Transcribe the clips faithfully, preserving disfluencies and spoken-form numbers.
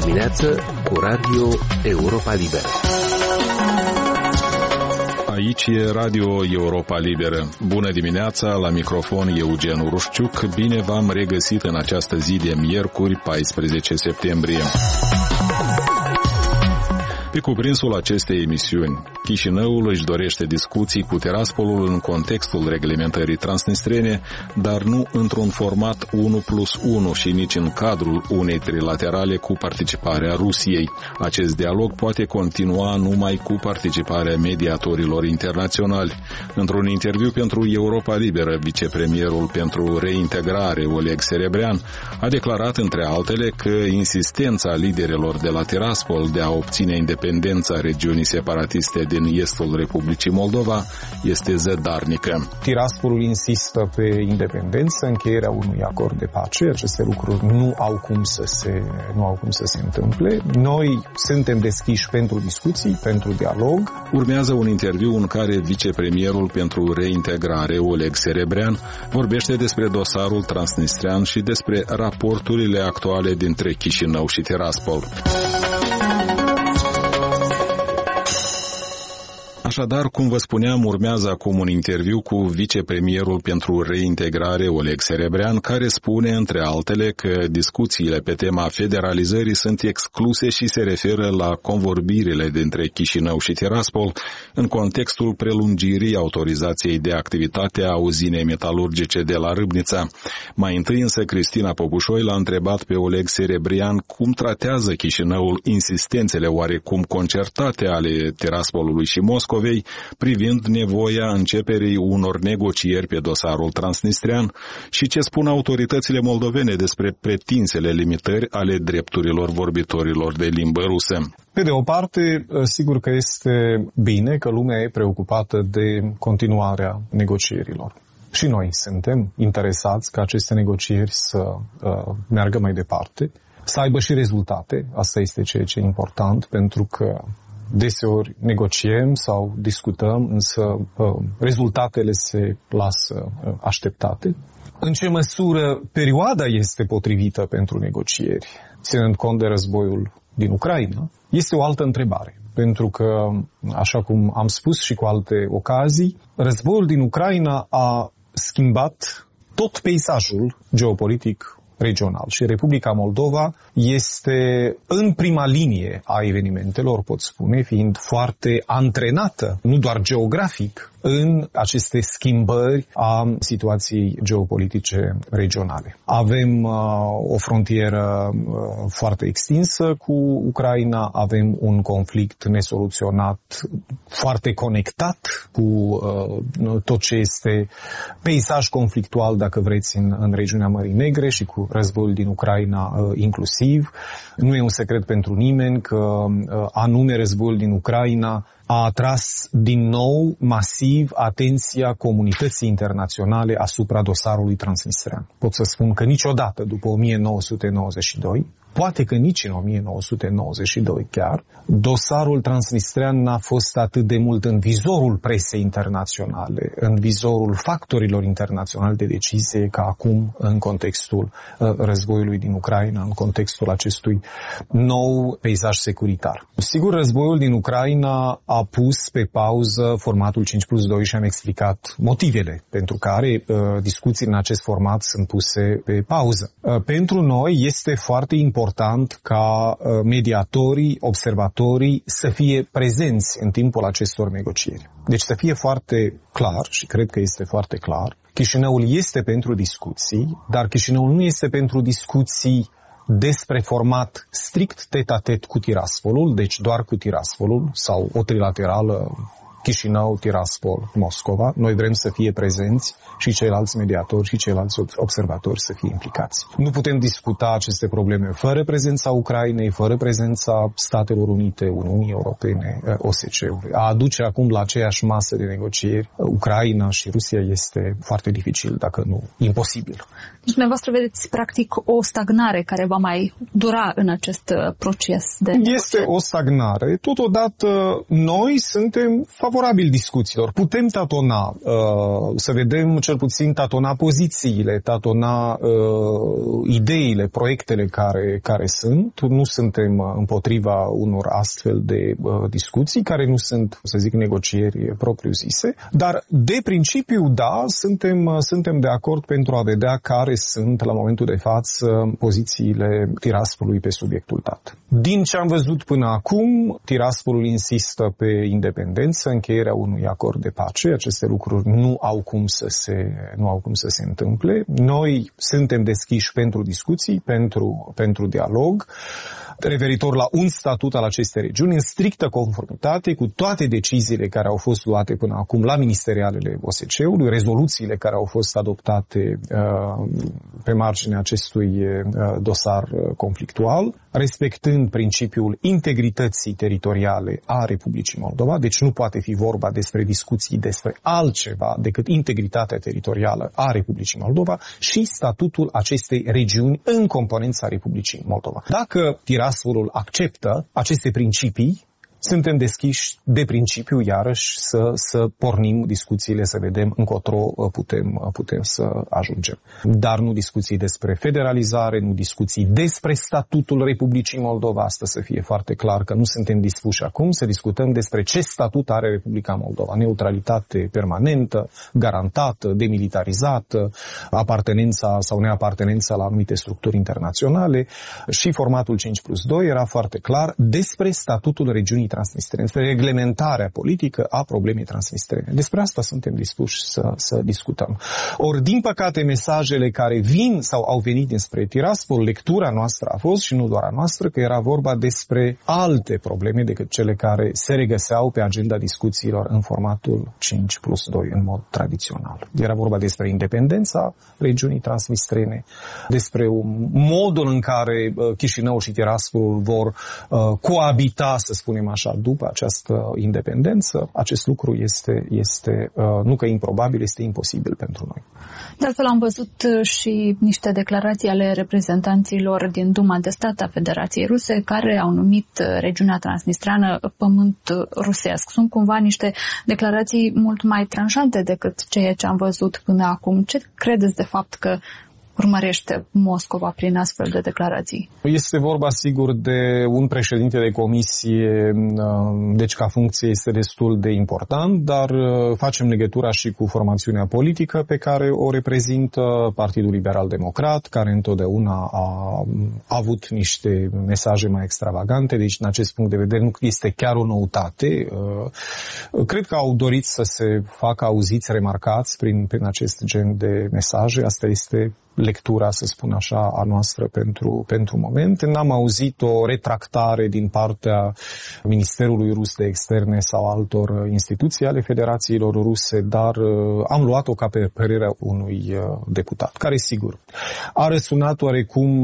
dimineață cu Radio Europa Liberă. Aici e Radio Europa Liberă. Bună dimineața, la microfon Eugen Urușciuc. Bine v-am regăsit în această zi de miercuri, paisprezece septembrie. Pe cuprinsul acestei emisiuni, Chișinăul își dorește discuții cu Tiraspolul în contextul reglementării transnistrene, dar nu într-un format unu plus unu și nici în cadrul unei trilaterale cu participarea Rusiei. Acest dialog poate continua numai cu participarea mediatorilor internaționali. Într-un interviu pentru Europa Liberă, vicepremierul pentru reintegrare, Oleg Serebrean, a declarat, între altele, că insistența liderilor de la Tiraspol de a obține independența regiunii separatiste din estul Republicii Moldova este zădarnică. Tiraspolul insistă pe independență, încheierea unui acord de pace. Aceste lucruri nu au cum să se, nu au cum să se întâmple. Noi suntem deschiși pentru discuții, pentru dialog. Urmează un interviu în care vicepremierul pentru reintegrare, Oleg Serebrean, vorbește despre dosarul transnistrean și despre raporturile actuale dintre Chișinău și Tiraspol. Așadar, cum vă spuneam, urmează acum un interviu cu vicepremierul pentru reintegrare, Oleg Serebrean, care spune, între altele, că discuțiile pe tema federalizării sunt excluse și se referă la convorbirile dintre Chișinău și Tiraspol în contextul prelungirii autorizației de activitate a uzinei metalurgice de la Râbnița. Mai întâi însă Cristina Popușoi l-a întrebat pe Oleg Serebrean cum tratează Chișinăul insistențele oarecum concertate ale Tiraspolului și Moscovei privind nevoia începerii unor negocieri pe dosarul transnistrean și ce spun autoritățile moldovene despre pretinsele limitări ale drepturilor vorbitorilor de limbă rusă. Pe de o parte, sigur că este bine că lumea e preocupată de continuarea negocierilor. Și noi suntem interesați ca aceste negocieri să uh, meargă mai departe, să aibă și rezultate. Asta este ceea ce e important, pentru că deseori negociem sau discutăm, însă uh, rezultatele se lasă uh, așteptate. În ce măsură perioada este potrivită pentru negocieri, ținând cont de războiul din Ucraina, este o altă întrebare. Pentru că, așa cum am spus și cu alte ocazii, războiul din Ucraina a schimbat tot peisajul geopolitic regional și Republica Moldova este în prima linie a evenimentelor, pot spune, fiind foarte antrenată, nu doar geografic, în aceste schimbări a situației geopolitice regionale. Avem uh, o frontieră uh, foarte extinsă cu Ucraina, avem un conflict nesoluționat, foarte conectat cu uh, tot ce este peisaj conflictual, dacă vreți, în, în regiunea Mării Negre și cu războiul din Ucraina uh, inclusiv. Nu e un secret pentru nimeni că uh, anume războiul din Ucraina a atras din nou masiv atenția comunității internaționale asupra dosarului transnistrean. Pot să spun că niciodată după o mie nouă sute nouăzeci și doi, poate că nici în o mie nouă sute nouăzeci și doi chiar, dosarul transnistrean n-a fost atât de mult în vizorul presei internaționale, în vizorul factorilor internaționali de decizie, ca acum în contextul uh, războiului din Ucraina, în contextul acestui nou peisaj securitar. Sigur, războiul din Ucraina a pus pe pauză formatul cinci plus doi și am explicat motivele pentru care uh, discuțiile în acest format sunt puse pe pauză. Uh, pentru noi este foarte important important ca mediatorii, observatorii să fie prezenți în timpul acestor negocieri. Deci să fie foarte clar, și cred că este foarte clar, Chișinăul este pentru discuții, dar Chișinăul nu este pentru discuții despre format strict tet-a-tet cu Tiraspolul, deci doar cu Tiraspolul, sau o trilaterală Chișinău, Tiraspol, Moscova. Noi vrem să fie prezenți și ceilalți mediatori și ceilalți observatori să fie implicați. Nu putem discuta aceste probleme fără prezența Ucrainei, fără prezența Statelor Unite, Uniunii Europene, O S C-ului. A aduce acum la aceeași masă de negocieri Ucraina și Rusia este foarte dificil, dacă nu imposibil. Deci dumneavoastră vedeți practic o stagnare care va mai dura în acest proces de negocieri. Este o stagnare. Totodată noi suntem favorabil discuțiilor. Putem tatona, uh, să vedem cel puțin tatona pozițiile, tatona uh, ideile, proiectele care, care sunt. Nu suntem împotriva unor astfel de uh, discuții, care nu sunt, să zic, negocieri propriu-zise, dar de principiu, da, suntem, uh, suntem de acord pentru a vedea care sunt, la momentul de față, pozițiile Tiraspolului pe subiectul dat. Din ce am văzut până acum, Tiraspolul insistă pe independență, încheierea unui acord de pace. Aceste lucruri nu au cum să se, nu au cum să se întâmple. Noi suntem deschiși pentru discuții, pentru, pentru dialog, referitor la un statut al acestei regiuni, în strictă conformitate cu toate deciziile care au fost luate până acum la ministerialele O S C E-ului, rezoluțiile care au fost adoptate uh, pe marginea acestui uh, dosar uh, conflictual, respectând principiul integrității teritoriale a Republicii Moldova, deci nu poate fi vorba despre discuții despre altceva decât integritatea teritorială a Republicii Moldova și statutul acestei regiuni în componența Republicii Moldova. Dacă Tiraspolul acceptă aceste principii, suntem deschiși de principiu, iarăși, să, să pornim discuțiile, să vedem încotro putem, putem să ajungem. Dar nu discuții despre federalizare, nu discuții despre statutul Republicii Moldova. Asta să fie foarte clar că nu suntem dispuși acum să discutăm despre ce statut are Republica Moldova. Neutralitate permanentă, garantată, demilitarizată, apartenența sau neapartenența la anumite structuri internaționale și formatul cinci plus doi era foarte clar despre statutul regiunii transnistrene, despre reglementarea politică a problemei transnistrene. Despre asta suntem dispuși să, să discutăm. Ori, din păcate, mesajele care vin sau au venit dinspre Tiraspol, lectura noastră a fost, și nu doar a noastră, că era vorba despre alte probleme decât cele care se regăseau pe agenda discuțiilor în formatul cinci plus doi, în mod tradițional. Era vorba despre independența regiunii transnistrene, despre modul în care Chișinău și Tiraspol vor uh, coabita, să spunem așa, după această independență. Acest lucru este, este uh, nu că improbabil, este imposibil pentru noi. De altfel, am văzut și niște declarații ale reprezentanților din Duma de Stat a Federației Ruse, care au numit regiunea transnistreană pământ rusesc. Sunt cumva niște declarații mult mai tranșante decât ceea ce am văzut până acum. Ce credeți de fapt că urmărește Moscova prin astfel de declarații? Este vorba, sigur, de un președinte de comisie, deci ca funcție este destul de important, dar facem legătura și cu formațiunea politică pe care o reprezintă Partidul Liberal Democrat, care întotdeauna a avut niște mesaje mai extravagante, deci în acest punct de vedere nu este chiar o noutate. Cred că au dorit să se facă auziți, remarcați prin, prin acest gen de mesaje. Asta este lectura, să spun așa, a noastră pentru, pentru moment. N-am auzit o retractare din partea Ministerului Rus de Externe sau altor instituții ale Federațiilor Ruse, dar uh, am luat-o ca pe părerea unui uh, deputat, care, sigur, a răsunat oarecum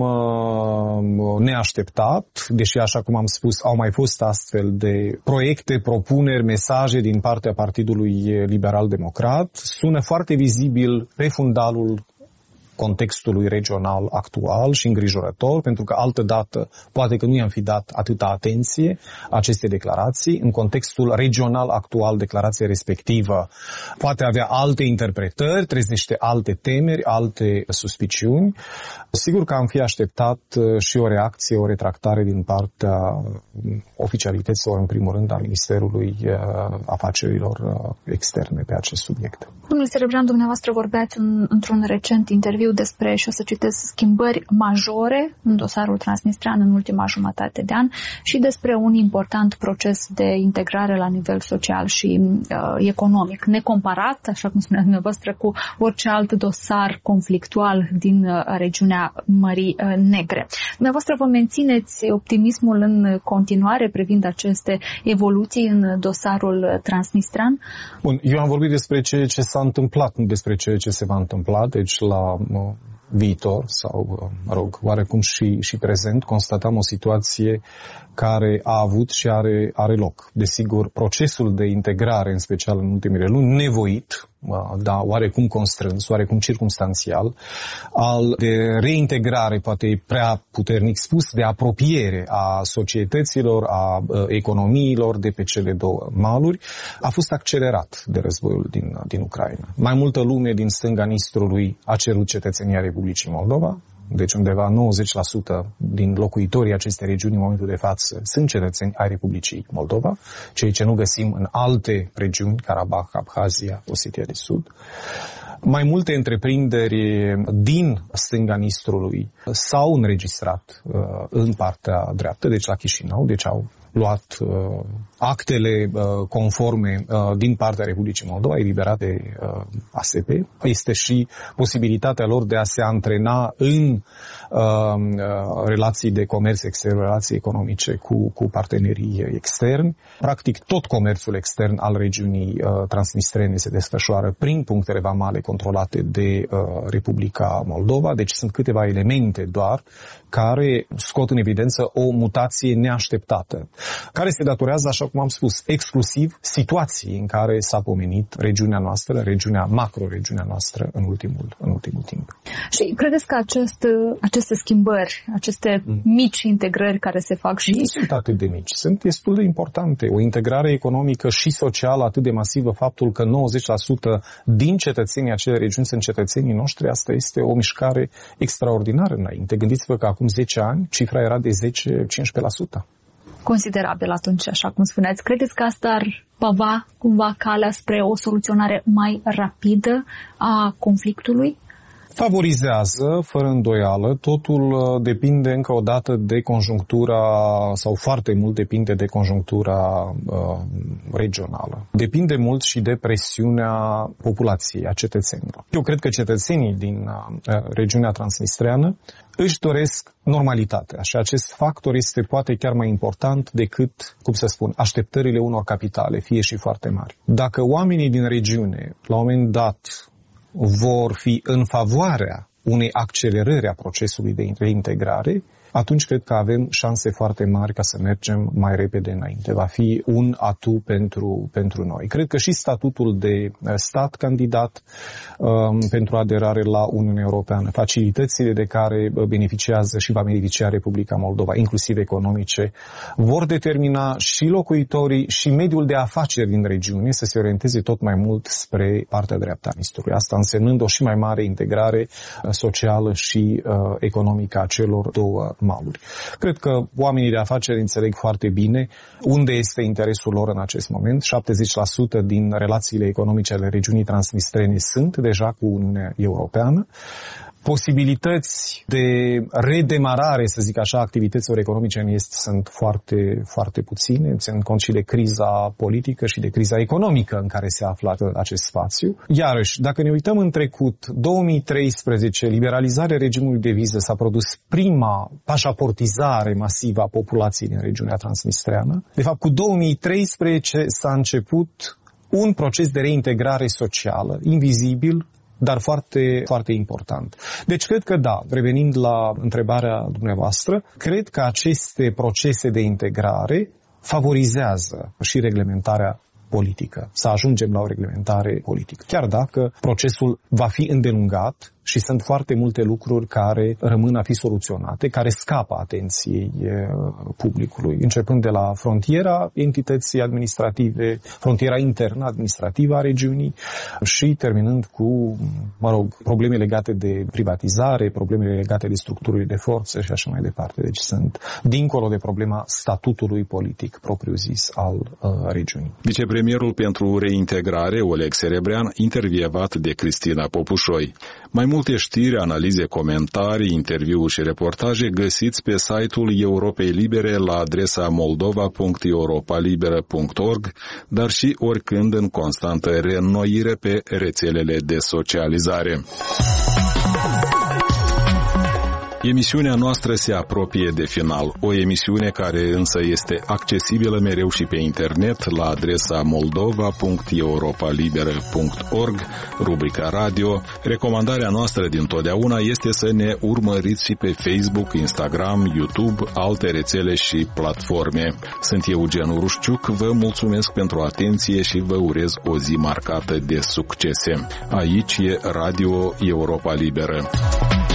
uh, neașteptat, deși, așa cum am spus, au mai fost astfel de proiecte, propuneri, mesaje din partea Partidului Liberal Democrat. Sună foarte vizibil pe fundalul contextului regional actual și îngrijorător, pentru că altădată poate că nu i-am fi dat atâta atenție aceste declarații. În contextul regional actual, declarația respectivă poate avea alte interpretări, trezește alte temeri, alte suspiciuni. Sigur că am fi așteptat și o reacție, o retractare din partea oficialităților, în primul rând, a Ministerului Afacerilor Externe pe acest subiect. Domnule Serebrean, dumneavoastră vorbeați în, într-un recent interviu despre, și o să citesc, schimbări majore în dosarul transnistrean în ultima jumătate de an și despre un important proces de integrare la nivel social și uh, economic, necomparat, așa cum spuneați dumneavoastră, cu orice alt dosar conflictual din uh, regiunea Mării uh, Negre. Dumneavoastră vă mențineți optimismul în continuare privind aceste evoluții în dosarul transnistrean? Bun, eu am vorbit despre ceea ce s-a întâmplat, nu despre ceea ce se va întâmpla, deci la viitor sau, mă rog, oarecum și, și prezent, constatăm o situație care a avut și are, are loc. Desigur, procesul de integrare, în special în ultimele luni, nevoit, da, oarecum constrâns, oarecum circumstanțial, al de reintegrare, poate prea puternic spus, de apropiere a societăților, a economiilor de pe cele două maluri, a fost accelerat de războiul din, din Ucraina. Mai multă lume din stânga Nistrului a cerut cetățenia Republicii Moldova, deci undeva nouăzeci la sută din locuitorii acestei regiuni în momentul de față sunt cetățeni ai Republicii Moldova, cei ce nu găsim în alte regiuni, Karabakh, Abhazia, Osetia de Sud. Mai multe întreprinderi din stânga Nistrului s-au înregistrat uh, în partea dreaptă, deci la Chișinău, deci au luat uh, actele uh, conforme uh, din partea Republicii Moldova, eliberate de uh, A S P. Este și posibilitatea lor de a se antrena în uh, relații de comerț extern, relații economice cu, cu partenerii externi. Practic, tot comerțul extern al regiunii uh, transnistrene se desfășoară prin punctele vamale controlate de uh, Republica Moldova, deci sunt câteva elemente doar care scot în evidență o mutație neașteptată, care se datorează, așa cum am spus, exclusiv situației în care s-a pomenit regiunea noastră, regiunea macro-regiunea noastră în ultimul, în ultimul timp. Și credeți că acest, aceste schimbări, aceste mm. mici integrări care se fac și... Nu sunt atât de mici, sunt destul de importante. O integrare economică și socială atât de masivă, faptul că nouăzeci la sută din cetățenii acelei regiuni sunt cetățenii noștri, asta este o mișcare extraordinară înainte. Gândiți-vă că acum zece ani cifra era de zece-cincisprezece la sută. Considerabil atunci, așa cum spuneați. Credeți că asta ar pava cumva calea spre o soluționare mai rapidă a conflictului? Favorizează, fără îndoială, totul depinde încă o dată de conjunctura, sau foarte mult depinde de conjunctura uh, regională. Depinde mult și de presiunea populației, a cetățenilor. Eu cred că cetățenii din uh, regiunea transnistreană își doresc normalitatea și acest factor este poate chiar mai important decât, cum să spun, așteptările unor capitale, fie și foarte mari. Dacă oamenii din regiune, la un moment dat, vor fi în favoarea unei accelerări a procesului de reintegrare, atunci cred că avem șanse foarte mari ca să mergem mai repede înainte. Va fi un atu pentru, pentru noi. Cred că și statutul de stat candidat um, pentru aderare la Uniunea Europeană, facilitățile de care beneficiază și va beneficia Republica Moldova, inclusiv economice, vor determina și locuitorii și mediul de afaceri din regiune să se orienteze tot mai mult spre partea dreaptă a Nistrului. Asta însemnând o și mai mare integrare socială și uh, economică a celor două maluri. Cred că oamenii de afaceri înțeleg foarte bine unde este interesul lor în acest moment. șaptezeci la sută din relațiile economice ale regiunii transnistrene sunt deja cu Uniunea Europeană. Posibilități de redemarare, să zic așa, activităților economice în Est sunt foarte, foarte puține, ținând cont și de criza politică și de criza economică în care se află acest spațiu. Iarăși, dacă ne uităm în trecut, două mii treisprezece, liberalizarea regimului de viză, s-a produs prima pașaportizare masivă a populației din regiunea transnistreană. De fapt, cu două mii treisprezece s-a început un proces de reintegrare socială, invizibil, dar foarte, foarte important. Deci cred că da, revenind la întrebarea dumneavoastră, cred că aceste procese de integrare favorizează și reglementarea politică, să ajungem la o reglementare politică. Chiar dacă procesul va fi îndelungat și sunt foarte multe lucruri care rămân a fi soluționate, care scapă atenției publicului, începând de la frontiera entității administrative, frontiera internă administrativă a regiunii și terminând cu, mă rog, probleme legate de privatizare, probleme legate de structurile de forță și așa mai departe. Deci sunt dincolo de problema statutului politic propriu-zis al uh, regiunii. Vicepremierul pentru reintegrare, Oleg Serebrean, intervievat de Cristina Popușoi. Mai multe știri, analize, comentarii, interviuri și reportaje găsiți pe site-ul Europei Libere la adresa moldova punct europa liberă punct org, dar și oricând în constantă reînnoire pe rețelele de socializare. Emisiunea noastră se apropie de final, o emisiune care însă este accesibilă mereu și pe internet la adresa moldova punct europa liberă punct org, rubrica radio. Recomandarea noastră dintotdeauna este să ne urmăriți și pe Facebook, Instagram, YouTube, alte rețele și platforme. Sunt Eugen Rușciuc, vă mulțumesc pentru atenție și vă urez o zi marcată de succese. Aici e Radio Europa Liberă.